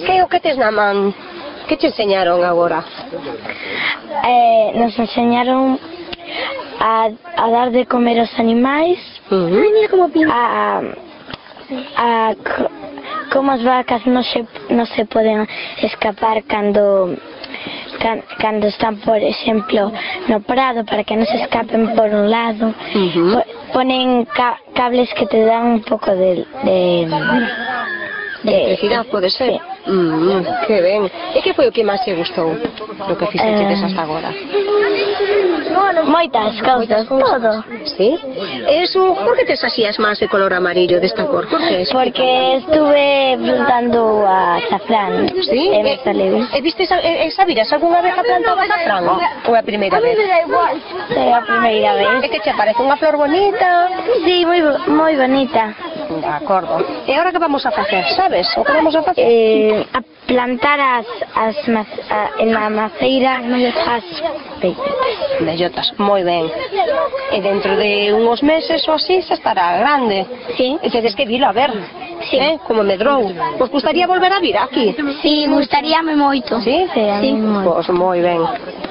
Que é o que tes na man? Que te enseñaron agora? Nos enseñaron a dar de comer aos animais, como as vacas non se poden escapar cando están, por exemplo, no prado, para que non se escapen por un lado. Ponen cables que te dan un pouco de electricidade, pode ser? Sí. Que ben. E que foi o que máis te gustou do que fixeches hasta agora? Moitas cousas, todo. Sí? Eso, por que tes así as mans de color amarillo desta cor? Por que? Porque estuve plantando a azafrán. Sí? E me saliu. E viste, sabiras algunha vez a planta de azafrán? Ou a primeira vez? É a primeira vez. É que che parece unha flor bonita? Sí, moi bonita. De acordo. E agora que vamos a facer, sabes? O que vamos a facer? A plantar en la maceira as bellotas, moi ben. E dentro de uns meses ou así se estará grande. Sí. E tedes que vilo a ver. Sí. Como medrou. Vos gustaría volver a vir aquí? Sí, gustaríame moito. Sí? Sí, a mí moito. Pois moi ben.